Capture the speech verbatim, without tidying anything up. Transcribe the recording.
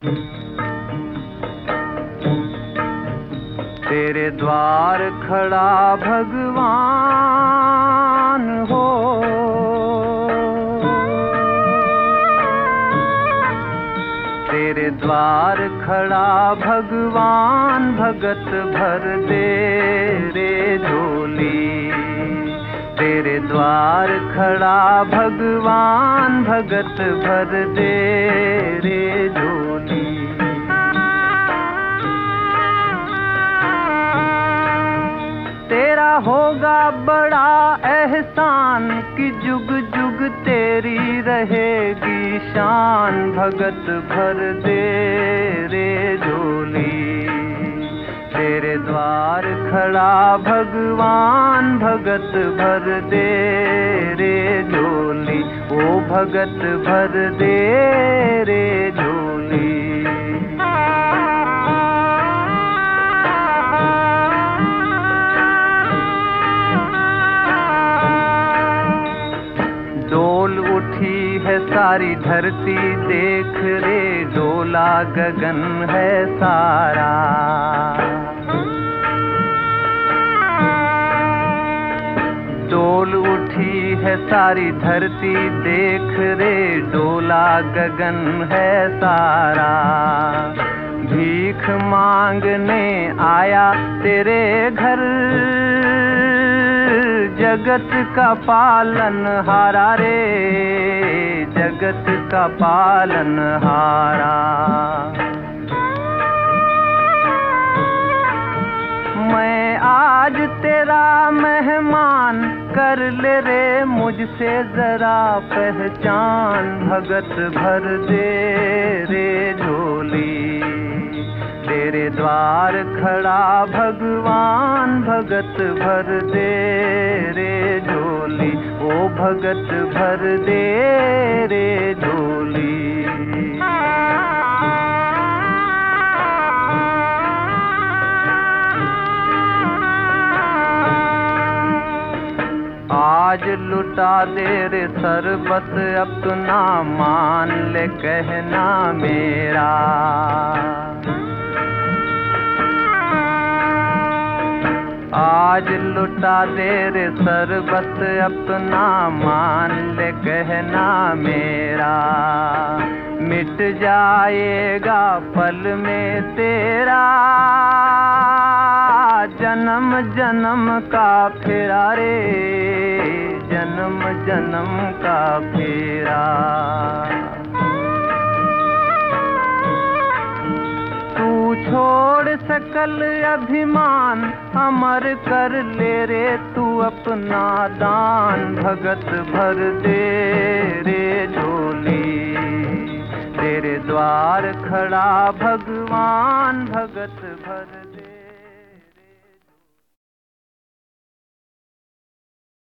तेरे द्वार खड़ा भगवान हो, तेरे द्वार खड़ा भगवान, भगत भर दे रे झोली। तेरे द्वार खड़ा भगवान, भगत भर दे रे झोली। तेरा होगा बड़ा एहसान कि जुग जुग तेरी रहेगी शान, भगत भर दे रे झोली। तेरे द्वार खड़ा भगवान, भगत भर दे रे झोली। ओ भगत भर दे रे झोली। डोल उठी है सारी धरती देख रे, डोला गगन है सारा। डोल उठी है सारी धरती देख रे, डोला गगन है सारा। भीख मांगने आया तेरे घर, जगत का पालन हारा रे, जगत का पालन हारा। मैं आज तेरा मेहमान, कर ले रे मुझसे जरा पहचान, भगत भर दे रे झोली। तेरे द्वार खड़ा भगवान, भगत भर दे रे झोली। ओ भगत भर दे रे झोली। आज लुटा दे रे सरबत अपना, मान ले कहना मेरा। आज लुटा दे रे सरबत अपना, मान ले कहना मेरा। मिट जाएगा पल में तेरा जन्म जन्म का फेरा रे, जन्म जन्म का फेरा। तू छोड़ सकल अभिमान, अमर कर ले रे तू अपना दान, भगत भर दे रे झोली। तेरे द्वार खड़ा भगवान, भगत भर दे।